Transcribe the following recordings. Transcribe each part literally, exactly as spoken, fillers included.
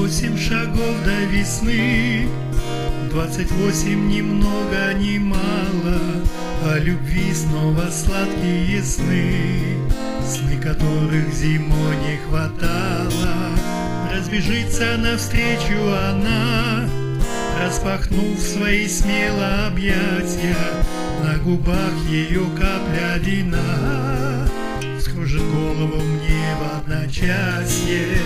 восемь шагов до весны, двадцать восемь ни много ни мало, о любви снова сладкие сны, сны которых зимой не хватало. Разбежится навстречу она, распахнув свои смело объятия, на губах ее капля вина скружит голову мне в одночасье.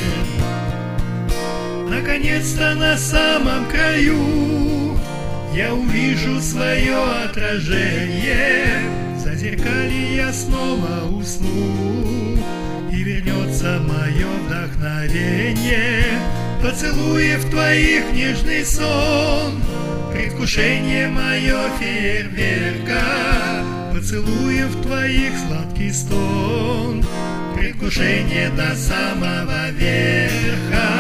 Наконец-то на самом краю я увижу свое отражение, в зазеркалье я снова усну, и вернется мое вдохновение. Поцелуев твоих нежный сон, предвкушение мое фейерверка. Поцелуев твоих сладкий стон, предвкушение до самого верха.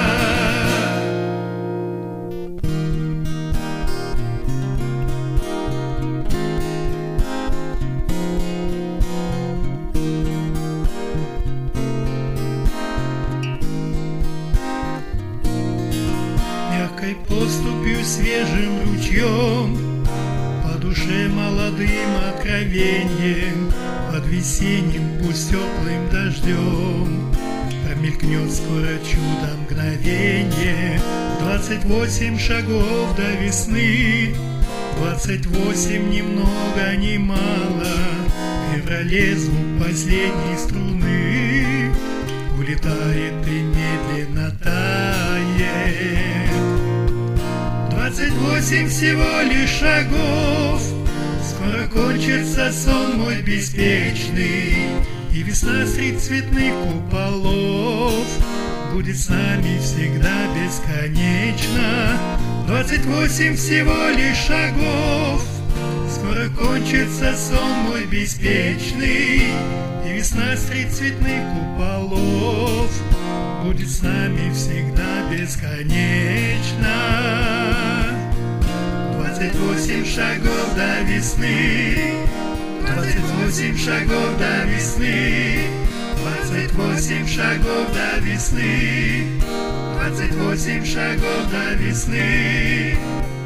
Мягкой поступью свежим ручьем, по душе молодым откровением, под весенним пусть теплым дождем промелькнет скоро чудо мгновенье. Двадцать восемь шагов до весны, двадцать восемь ни много ни мало, в феврале звук последней струны улетает и медленно тает. Двадцать восемь всего лишь шагов, скоро кончится сон мой беспечный, и весна средь цветных куполов будет с нами всегда бесконечно. Двадцать восемь всего лишь шагов, скоро кончится сон мой беспечный, и весна средь цветных куполов будет с нами всегда бесконечно. Двадцать восемь шагов до весны, двадцать восемь шагов до весны, двадцать восемь шагов до весны, двадцать восемь шагов до весны.